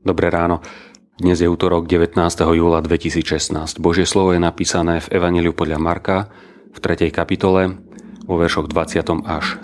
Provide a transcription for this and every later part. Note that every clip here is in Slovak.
Dobré ráno. Dnes je útorok 19. júla 2016. Božie slovo je napísané v Evanjeliu podľa Marka v 3. kapitole vo veršoch 20. až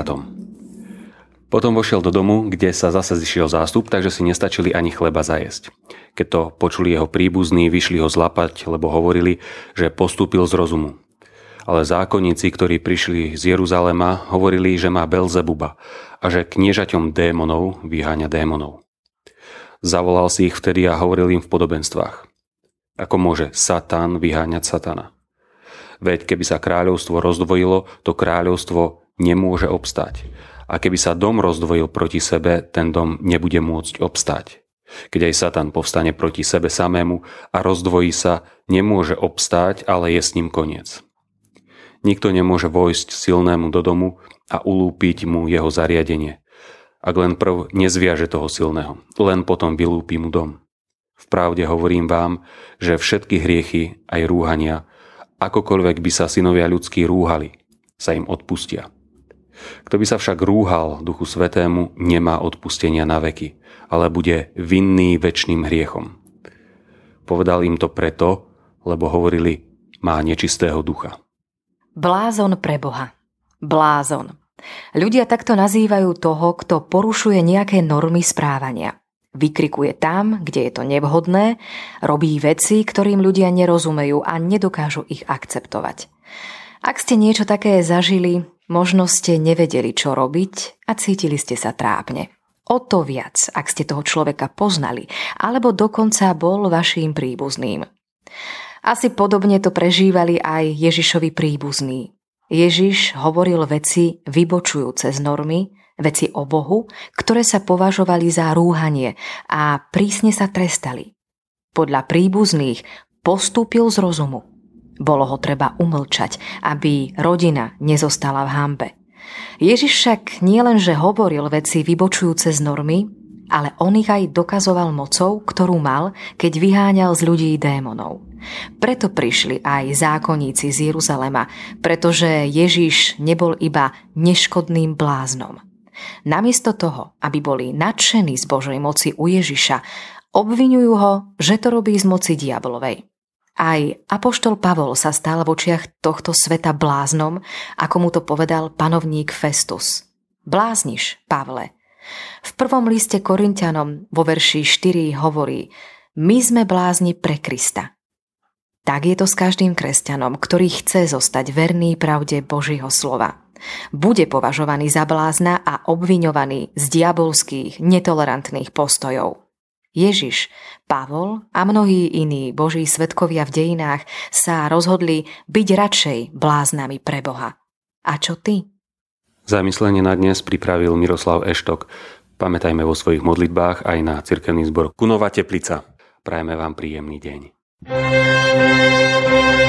30. Potom vošiel do domu, kde sa zase zišiel zástup, takže si nestačili ani chleba zajesť. Keď to počuli jeho príbuzní, vyšli ho zlapať, lebo hovorili, že postúpil z rozumu. Ale zákonníci, ktorí prišli z Jeruzalema, hovorili, že má Belzebuba a že kniežaťom démonov vyháňa démonov. Zavolal si ich vtedy a hovoril im v podobenstvách. Ako môže Satan vyháňať Satana? Veď keby sa kráľovstvo rozdvojilo, to kráľovstvo nemôže obstať. A keby sa dom rozdvojil proti sebe, ten dom nebude môcť obstať. Keď aj Satan povstane proti sebe samému a rozdvojí sa, nemôže obstáť, ale je s ním koniec. Nikto nemôže vojsť silnému do domu a ulúpiť mu jeho zariadenie. Ak len prv nezviaže toho silného, len potom vylúpi mu dom. Vpravde hovorím vám, že všetky hriechy, aj rúhania, akokoľvek by sa synovia ľudskí rúhali, sa im odpustia. Kto by sa však rúhal Duchu Svätému, nemá odpustenia na veky, ale bude vinný večným hriechom. Povedal im to preto, lebo hovorili, má nečistého ducha. Blázon pre Boha. Blázon. Ľudia takto nazývajú toho, kto porušuje nejaké normy správania. Vykrikuje tam, kde je to nevhodné, robí veci, ktorým ľudia nerozumejú a nedokážu ich akceptovať. Ak ste niečo také zažili, možno ste nevedeli, čo robiť a cítili ste sa trápne. O to viac, ak ste toho človeka poznali, alebo dokonca bol vaším príbuzným. Asi podobne to prežívali aj Ježišovi príbuzní. Ježiš hovoril veci vybočujúce z normy, veci o Bohu, ktoré sa považovali za rúhanie a prísne sa trestali. Podľa príbuzných postúpil z rozumu. Bolo ho treba umlčať, aby rodina nezostala v hanbe. Ježiš však nielenže hovoril veci vybočujúce z normy, ale on ich aj dokazoval mocou, ktorú mal, keď vyháňal z ľudí démonov. Preto prišli aj zákonníci z Jeruzalema, pretože Ježiš nebol iba neškodným bláznom. Namiesto toho, aby boli nadšení z Božej moci u Ježiša, obviňujú ho, že to robí z moci diablovej. Aj apoštol Pavol sa stal v očiach tohto sveta bláznom, ako mu to povedal panovník Festus. Blázniš, Pavle. V prvom liste Korinťanom vo verši 4 hovorí: My sme blázni pre Krista. Tak je to s každým kresťanom, ktorý chce zostať verný pravde Božieho slova. Bude považovaný za blázna a obviňovaný z diabolských, netolerantných postojov. Ježiš, Pavol a mnohí iní Boží svedkovia v dejinách sa rozhodli byť radšej bláznami pre Boha. A čo ty? Zamyslenie na dnes pripravil Miroslav Eštok. Pamätajme vo svojich modlitbách aj na cirkevný zbor Kunova Teplica. Prajeme vám príjemný deň.